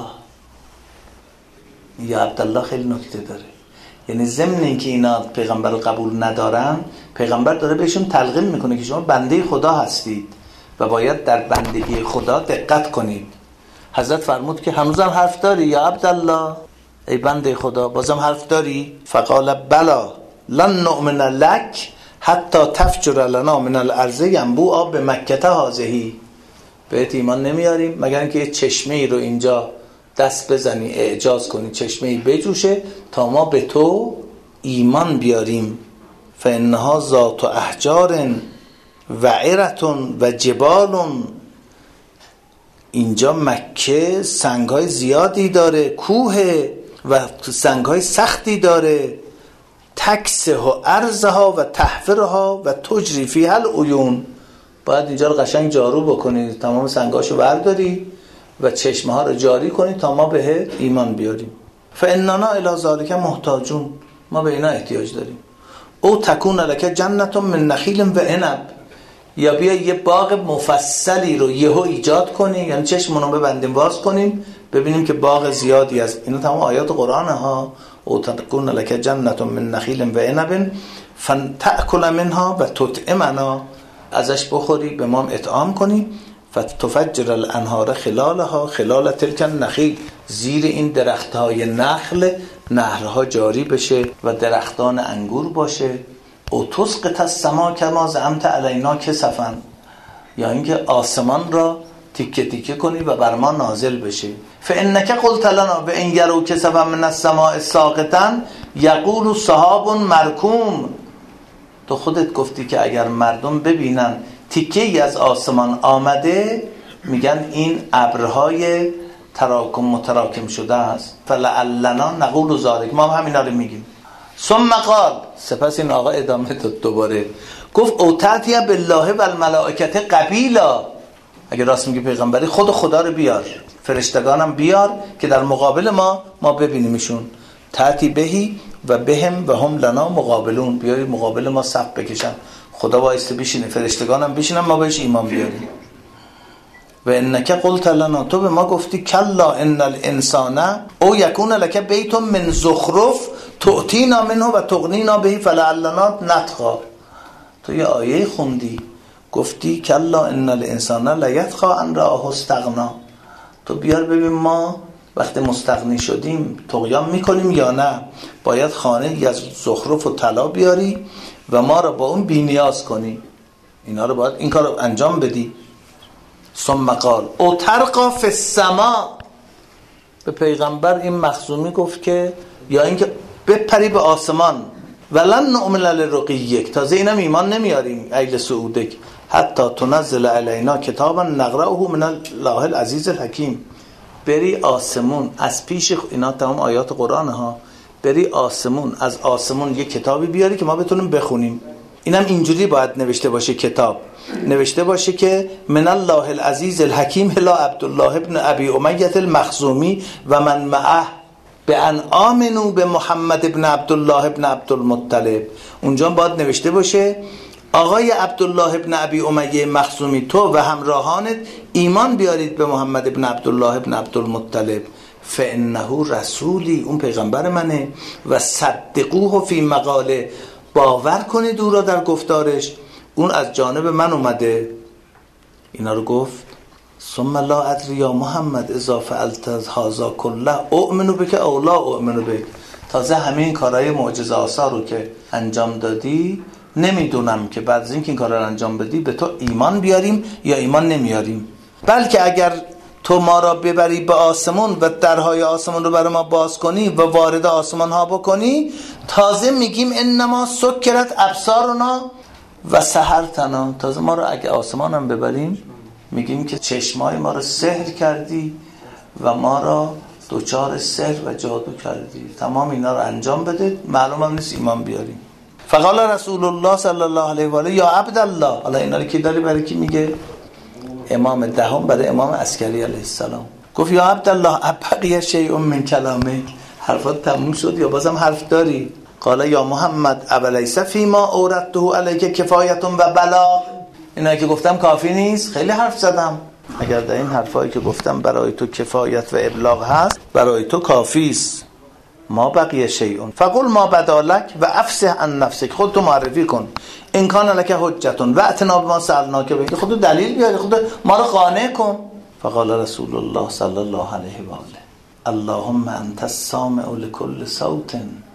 یا عبدالله خیلی نکته داره، یعنی ضمن اینکه اینا پیغمبر رو قبول ندارن، پیغمبر داره بهشون تلقین میکنه که شما بنده خدا هستید و باید در بندگی خدا دقت کنید. حضرت فرمود که هنوزم حرف داری یا عبدالله، ای بنده خدا بازم حرف داری؟ فقال بلا لن نؤمن لک حتی تفجر لنا من الارض ینبوعا بمکه هذه. بهت ایمان نمیاریم مگر اینکه یه چشمه ای رو اینجا دست بزنی اعجاز کنی، چشمه ای بجوشه تا ما به تو ایمان بیاریم. فانها ذات احجار و عرتون و جبالون. اینجا مکه سنگ‌های زیادی داره، کوه و سنگ‌های سختی داره. تکسه و ارزها و تحفرها و تجری فیها العیون. باید اینجا رو قشنگ جارو بکنی، تمام سنگاشو برداری و چشمه ها رو جاری کنی تا ما به ایمان بیاریم. فاننا الی ذالک محتاجون. ما به اینا احتیاج داریم. او تکون لک جنت من نخیل و عنب. یا بیا یه باغ مفصلی رو یهو ایجاد کنی، یعنی چشمونو ببندیم باز کنیم ببینیم که باغ زیادی از اینا تمام آیات قرآن ها، او تکون لک جنت من نخیل و عنب فتأکل منها و تطعمنا، ازش بخوری به ما اطعام کنی، فتفجر الانهار خلالها خلال تلک النخیل، زیر این درختهای نخل نهرها جاری بشه و درختان انگور باشه. او تسقط السما کما زعمت علینا کسفا، یا اینکه آسمان را تیکه تیکه کنی و بر ما نازل بشه. فانک قلت لنا بان یروا کسفا من السماء ساقطا یقولوا سحاب مرکوم، تو خودت گفتی که اگر مردم ببینن تیکه ای از آسمان آمده میگن این ابرهای تراکم متراکم شده است. فلعلنا نقول ذلک، ما هم همینا رو میگیم. ثم قال، سپس این آقا ادامه داد دوباره گفت او تأتی بالله و الملائکه قبیلا، اگه راست میگی پیغمبری خود خدا رو بیار، فرشتگانم بیار که در مقابل ما ما ببینیمشون. تأتی بهی و بهم و هم لنا مقابلون، بیاری مقابل ما صف بکشن، خدا وایسته بشینه، فرشتگانم بشینن، ما بهش ایمان بیاریم. و انک قلت لنا، تو به ما گفتی کلا ان الانسان او یکون لک بیت من زخرف تؤتینا منه و تغنینا به فلعلنا نتقی. تو یه آیه خوندی گفتی کلا ان الانسان لیتقی ان رآه استغنا، تو بیار ببین ما وقتی مستغنی شدیم طغیان میکنیم یا نه. باید خانه ای از زخرف و طلا بیاری و ما رو با اون بی‌نیاز کنی، اینا رو باید این کار رو انجام بدی. ثم قال او ترقا فی السما، به پیغمبر این مخزومی گفت که یا اینکه بپری به آسمان. ولن نؤمن لرقیک، تازه اینم ایمان نمیاریم ایل سعودک حتی تنزل علینا کتابا نقرأه من الله العزیز الحکیم. بری آسمون از پیش، اینا تمام آیات قرآن ها، بری آسمون از آسمون یه کتابی بیاری که ما بتونیم بخونیم. اینم اینجوری باید نوشته باشه، کتاب نوشته باشه که من الله العزیز الحکیم الی عبدالله ابن ابی امیة المخزومی و من معه بان آمنوا به محمد ابن عبدالله ابن عبدالمطلب. اونجا باید نوشته باشه آقای عبدالله ابن ابی امیه مخزومی، تو و همراهانت ایمان بیارید به محمد ابن عبدالله ابن عبدالمطلب، فانه رسولی، اون پیغمبر منه، و صدقوه فی مقاله، باور کنید او را در گفتارش، اون از جانب من اومده. اینا رو گفت. ثم لا ادری یا محمد اذا فعلت هذا كله اؤمن بک او لا اؤمن بک، تازه همین کارهای معجزه آسا رو که انجام دادی نمیدونم که بعد از اینکه این کارا رو انجام بدی به تو ایمان بیاریم یا ایمان نمیاریم. بلکه اگر تو ما را ببری به آسمون و درهای آسمون رو برای ما باز کنی و وارد آسمان ها بکنی، تازه میگیم انما سکرت ابصارنا و سحرتنا، تازه ما رو اگه آسمان هم ببریم میگیم که چشمای ما رو سحر کردی و ما را دوچار سحر و جادو کردی. تمام اینا رو انجام بده، معلوم هم نیست ایمان بیاریم. فقال رسول الله صلی الله علیه و آله یا عبدالله، حالا اینا رو کی داری برای کی میگه؟ امام دهم برای امام عسکری علیه السلام. گفت یا عبدالله ابقی شیء من کلامه، حرفات تموم شد یا بازم حرف داری؟ قال یا محمد اولیس فیما اوردته علیک کفایت و بلاغ، اینا که گفتم کافی نیست؟ خیلی حرف زدم، اگر در این حرفایی که گفتم برای تو کفایت و ابلاغ هست برای تو کافی است. ما بقیه شیئون فقل ما بدالک و افسح عن نفسک، خود تو معرفی کن. ان کان لک حجتون و اتنا بما سألناک به، خود دلیل بیار، خود ما رو قانع کن. فقال رسول الله صلی الله علیه و آله اللهم انت السامع لكل صوت،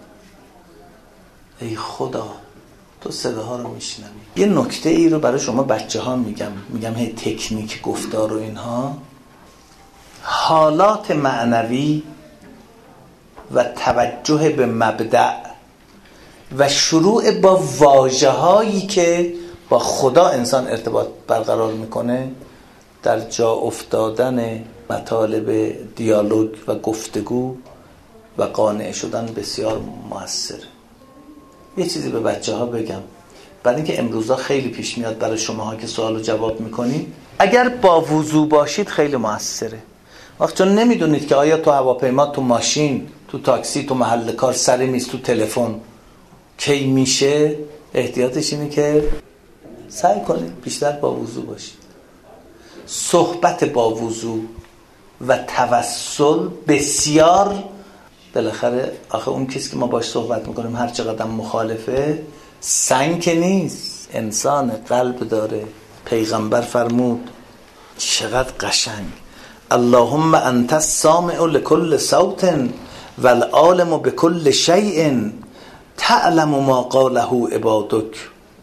ای خدا تو صداها رو میشنوی. یه نکته ای رو برای شما بچه ها میگم، میگم هی تکنیک گفتار و اینها، حالات معنوی و توجه به مبدأ و شروع با واژه هایی که با خدا انسان ارتباط برقرار میکنه، در جا افتادن مطالب دیالوگ و گفتگو و قانع شدن بسیار موثر. یه چیزی به بچه ها بگم، برای اینکه امروزا خیلی پیش میاد برای شماها که سوال رو جواب میکنید، اگر با وضو باشید خیلی موثره. وقت چون نمیدونید که آیا تو هواپیما، تو ماشین، تو تاکسی، تو محل کار، سر میز، تو تلفن کی میشه، احتیاطش اینه که سعی کنید بیشتر با وضو باشید. صحبت با وضو و توسل بسیار. بالاخره آخه اون کسی که ما باش صحبت میکنیم هر چقدر مخالفه، سنگ که نیست، انسان قلب داره. پیغمبر فرمود چقدر قشنگ، اللهم انت السامع لكل صوت والعالم بكل شیء تعلم ما قاله عبادک.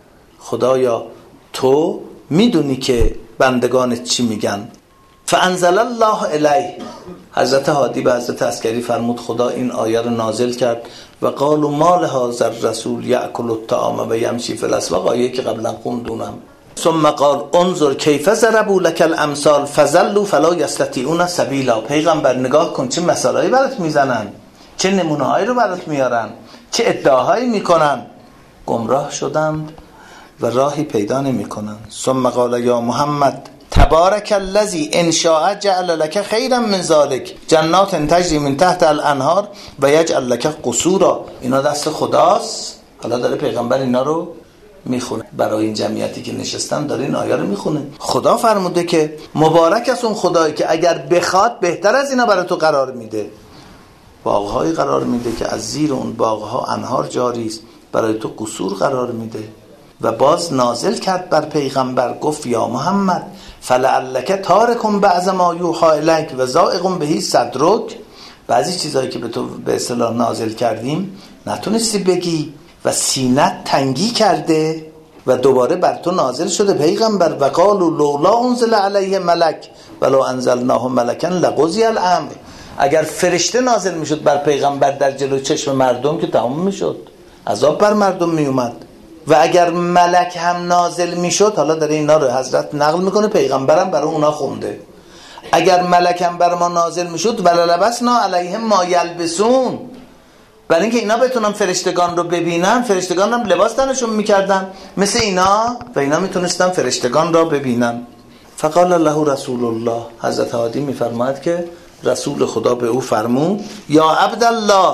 خدایا تو میدونی که بندگانت چی میگن. فانزل الله الیه، حضرت هادی به حضرت عسکری فرمود خدا این آیه رو نازل کرد و قالوا ما لهذا الرسول یأکل الطعام و یمشی فی الاسواق، آیه که قبلا خوندونم. ثم قال انظر کیف ضربوا لك الامثال فضلوا فلا یستطیعون سبیلا. پیغمبر نگاه کن چه مثالایی برات میزنن، چه نمونه‌هایی رو برات میارن، چه ادعاهایی میکنن، گمراه شدند و راهی پیدا نمیکنن. ثم قال یا محمد تبارک الذی ان شاء جعل لك خیرا من ذلك جنات تجری من تحت الانهار و یجعل لك قصورا. اینا دست خداست. حالا داره پیغمبر اینا رو میخونه برای این جمعیتی که نشستن، داره این آیه رو میخونه. خدا فرموده که مبارک است اون خدایی که اگر بخواد بهتر از اینا برای تو قرار میده، باغ‌های قرار میده که از زیر اون باغ‌ها انهار جاری است، برای تو قصور قرار میده. و باز نازل کرد بر پیغمبر، گفت یا محمد فلعلک تارک بعض ما یوحی الیک و ضایق به صدرک. بعضی چیزایی که به تو به اصطلاح نازل کردیم نتونستی بگی و سینت تنگی کرده و دوباره بر تو نازل شده پیغمبر. و قالوا لولا انزل علیه ملک ولو انزلناه ملکا لقضی الامر. اگر فرشته نازل میشد بر پیغمبر در جلوی چشم مردم که تمام میشد، عذاب بر مردم میومد. و اگر ملک هم نازل میشد، حالا داره اینا رو حضرت نقل میکنه، پیغمبرم برای اونا خونده، اگر ملک هم بر ما نازل میشد وللبسنا علیهم ما یلبسون، برای اینکه اینا بتونن فرشتگان رو ببینن، فرشتگان هم لباس تنشون میکردن مثل اینا و اینا میتونستن فرشتگان رو ببینن. فقال له رسول الله، حضرت هادی میفرماید که رسول خدا به او فرمود یا عبدالله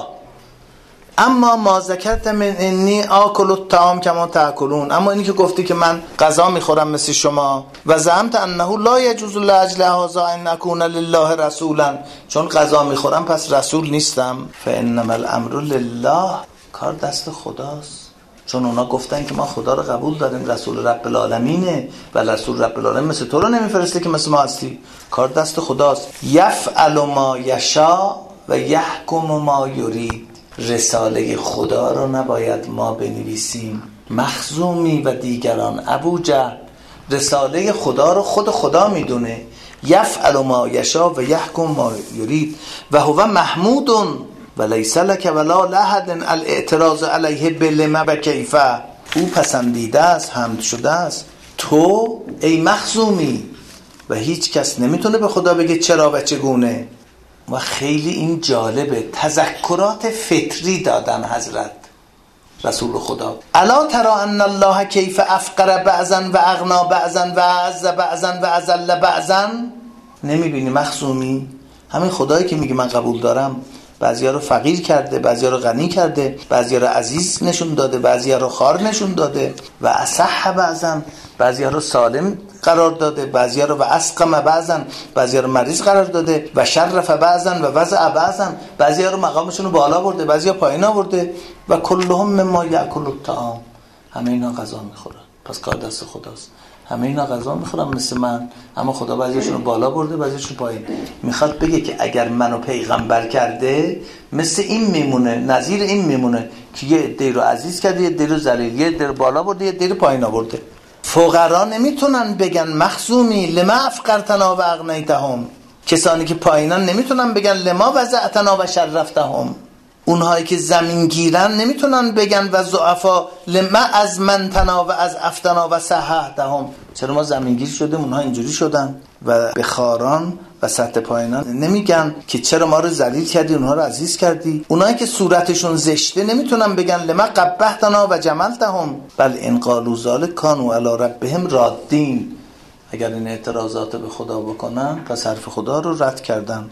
اما ما ذکرت من انی آکل الطعام کما تاکلون، اما اینی که گفتی که من غذا میخورم مثل شما، و زعمت انه لا یجوز لاجل هذا ان اكون لله رسولا، چون غذا میخورم پس رسول نیستم. فانما الامر لله، کار دست خداست. چون اونا گفتن که ما خدا رو قبول داریم، رسول رب العالمینه و رسول رب العالمین مثل تو رو نمیفرسته که مثل ما هستی. کار دست خداست. یفعل ما یشاء و یحکم ما یرید. رساله خدا رو نباید ما بنویسیم. مخزومی و دیگران، ابوجهل رساله خدا رو خود خدا میدونه. یفعل ما یشاء و یحکم ما یرید و هو محمود و لیس لک ولا لأحد الاعتراض علیه بلما و کیفه. او پسندیده است، حمد شده است. تو ای مخزومی و هیچ کس نمیتونه به خدا بگه چرا و چگونه. و خیلی این جالبه، تذکرات فطری دادن حضرت رسول خدا. الا ترى ان الله کیف افقر بعضا و اغنا بعضا و اعز بعضا و اذل بعضا. نمیبینی مخزومی؟ همین خدایی که میگه من قبول دارم بعضیا رو فقیر کرده، بعضیا رو غنی کرده، بعضیا رو عزیز نشون داده، بعضیا رو خوار نشون داده، و اصح بعضا بعضیا رو سالم قرار داده، بعضیا رو و اسقم بعضا بعضیا رو مریض قرار داده، و شرف بعضا و وضع بعضا بعضیا رو مقامشون رو بالا برده، بعضیا پایین آورده. و کلهم مما یاکل الطعام، همه اینا غذا میخورن. پس کار دست خداست. همه اینا غذا میخورن مثل من، اما خدا بعضیشون رو بالا برده بعضیشون پایین. میخواد بگه که اگر منو پیغمبر کرده مثل این میمونه، نظیر این میمونه که یه عده رو عزیز کرده، یه عده رو ذلیل، یه عده رو بالا برده، یه عده رو پایین آورده. فقرا نمیتونن بگن مخزومی لما افقرتنا و اغنیتهم. کسانی که پایینن نمیتونن بگن لما وضعتنا و شرفتهم. اونهایی که زمین گیرن نمیتونن بگن و ضعفا لما از منتنا و از افتنا و صححتهم. چرا ما زمین گیر شدیم اونها اینجوری شدن. و بخاران و سطح پایینان نمیگن که چرا ما رو ذلیل کردی اونها رو عزیز کردی. اونایی که صورتشون زشته نمیتونن بگن لما قبحتنا و جملتهم. بل ان قالوا ذلک کانوا علی ربهم رادین. اگر این اعتراضات به خدا بکنن پس حرف خدا رو رد کردن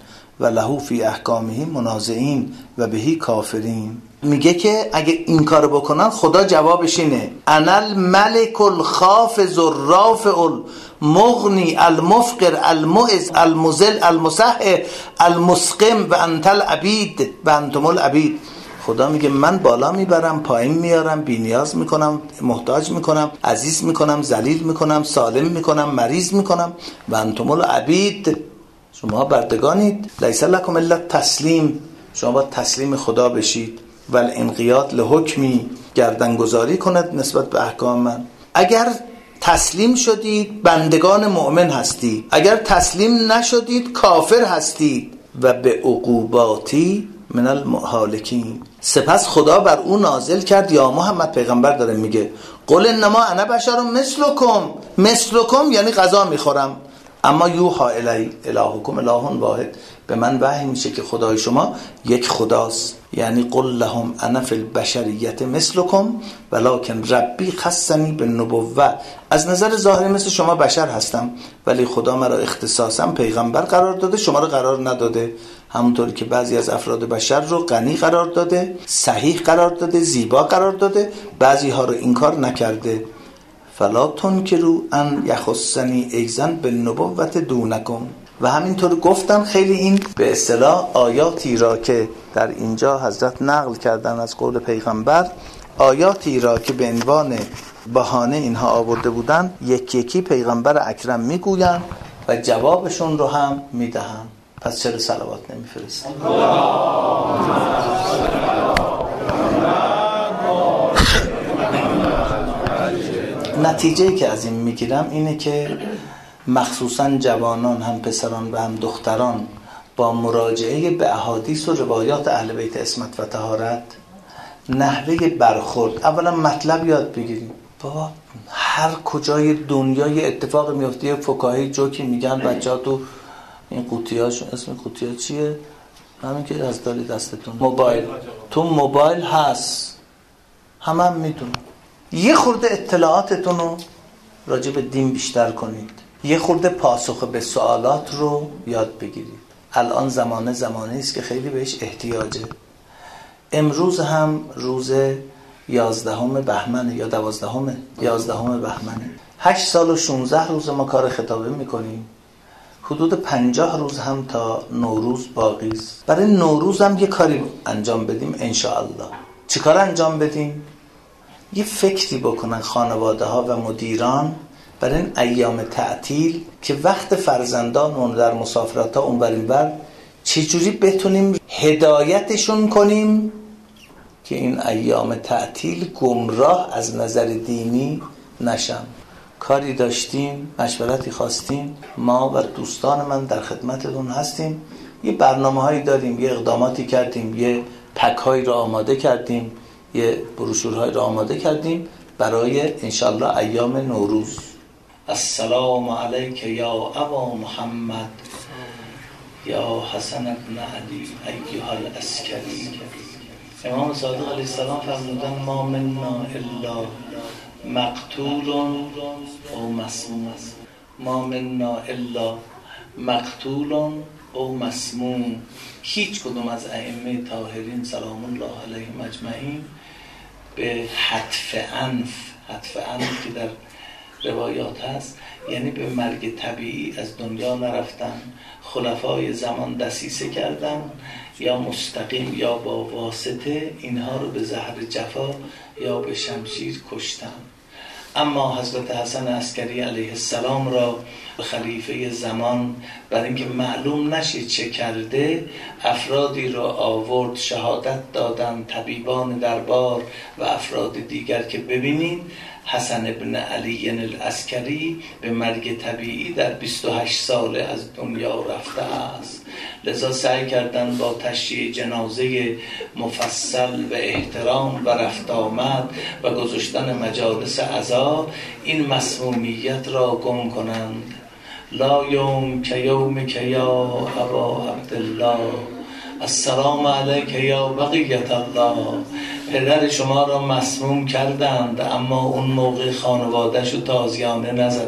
و له فی احکامه منازعین و بهی کافرین. میگه که اگه این کارو بکنن خدا جوابش اینه: انا الملک الخافض الرافع المغنی المفقر المعز المذل المصحح المسقم و انت العبید و انتم العبید. خدا میگه من بالا میبرم، پایین میارم، بی‌نیاز میکنم، محتاج میکنم، عزیز میکنم، ذلیل میکنم، سالم میکنم، مریض میکنم و انتم العبید، شما بردگانید. لیس لکم الا تسلیم، شما باید تسلیم خدا بشید. و الانقیاد لحکمی، گردنگذاری کند نسبت به احکام من. اگر تسلیم شدید بندگان مؤمن هستید، اگر تسلیم نشدید کافر هستید. و به عقوباتی من المهالکین، سپس خدا بر او نازل کرد. یا محمد پیغمبر داره میگه قل انما انا بشر مثلکم، مثلکم یعنی غذا میخورم، اما یوحی الی الهکم اله واحد، به من وحی میشه که خدای شما یک خداست. یعنی قل لهم انا فی البشریت مثلکم ولکن ربی خصنی بالنبوه، از نظر ظاهری مثل شما بشر هستم ولی خدا مرا اختصاصا پیغمبر قرار داده، شما رو قرار نداده. همونطوری که بعضی از افراد بشر رو غنی قرار داده، صحیح قرار داده، زیبا قرار داده، بعضی ها رو این کار نکرده. فلا تنکروا ان یخصنی ایزن بالنبوة دونکم. و همینطور گفتم خیلی این به اصطلاح آیاتی را که در اینجا حضرت نقل کردن از قول پیغمبر، آیاتی را که به عنوان بهانه اینها آورده بودن، یکی یکی پیغمبر اکرم میگوین و جوابشون رو هم میدهن. پس چرا صلوات نمیفرستن؟ نتیجه که از این میگیرم اینه که مخصوصا جوانان، هم پسران و هم دختران، با مراجعه به احادیث و روایات اهل بیت عصمت و طهارت، نحوه برخورد، اولا مطلب یاد بگیریم. بابا هر کجای دنیای اتفاق میفته فقهای جوکی میگن بچه‌ها تو این قوطی‌هاشون، اسم قوطی‌ها چیه؟ همین که از داری دستتون، موبایل، تو موبایل هست، همه هم میدونن. یه خورده اطلاعاتتون رو راجع به دین بیشتر کنید، یه خورده پاسخ به سوالات رو یاد بگیرید. الان زمانه زمانه است که خیلی بهش احتیاجه. امروز هم روز یازدهم بهمنه یا دوازدهم یازدهم بهمنه. هشت سال و شانزده روز ما کار خطابه میکنیم. حدود پنجاه روز هم تا نوروز باقی است. برای نوروز هم یه کاری انجام بدیم انشاءالله. چه کار انجام بدیم؟ یه فکری بکنن خانواده ها و مدیران برای این ایام تعطیل که وقت فرزندان در مسافرت ها اونور اینور چجوری بتونیم هدایتشون کنیم که این ایام تعطیل گمراه از نظر دینی نشن. کاری داشتیم، مشورتی خواستیم، ما و دوستان من در خدمتتون هستیم. یه برنامه هایی داریم، یه اقداماتی کردیم، یه پک هایی رو آماده کردیم، یه بروشورهایی رو آماده کردیم برای انشالله ایام نوروز. السلام علیک یا ابا محمد یا حسن ابن علی ایها العسکری. امام صادق علیه السلام فرمودن ما منا الا مقتول او مسموم، ما منا الا مقتول او مسموم. هیچ کدوم از ائمه طاهرین سلام الله علیهم اجمعین به حتف انف، حتف انف که در روایات هست یعنی به مرگ طبیعی از دنیا نرفتن. خلفای زمان دسیسه کردن یا مستقیم یا با واسطه اینها رو به زهر جفا یا به شمشیر کشتن. اما حضرت حسن عسکری علیه السلام را خلیفه زمان برای اینکه معلوم نشه چه کرده، افرادی را آورد شهادت دادن، طبیبان دربار و افراد دیگر که ببینین حسن ابن علی العسکری به مرگ طبیعی در بیست و هشت ساله از دنیا رفته است. لذا سعی کردن با تشییع جنازه مفصل و احترام و رفت آمد و گذاشتن مجالس عزا این مسمومیت را گم کنند. لا یوم که یوم که یا ابا عبدالله، السلام علیک یا بقیت الله. پدر شما را مسموم کردند اما اون موقع خانواده‌شو تازیانه نزدند.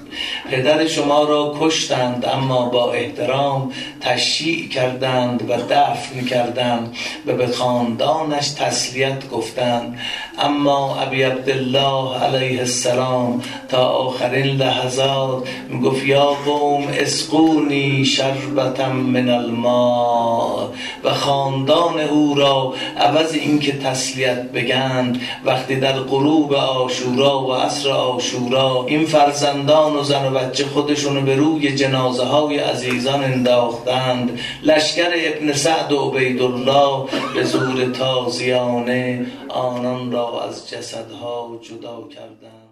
پدر شما را کشتند اما با احترام تشییع کردند و دفن کردند و به خاندانش تسلیت گفتند. اما ابی عبدالله علیه السلام تا آخرین لحظات میگفت یا قوم اسقونی شربتا من الماء، و خاندان او را عوض اینکه تسلیت بگند وقتی در غروب عاشورا و عصر عاشورا این فرزندان و زن و بچه خودشونو به روی جنازه های عزیزان انداختند، لشکر ابن سعد و عبیدالله به زور تازیانه آنان را از جسدها جدا کردند.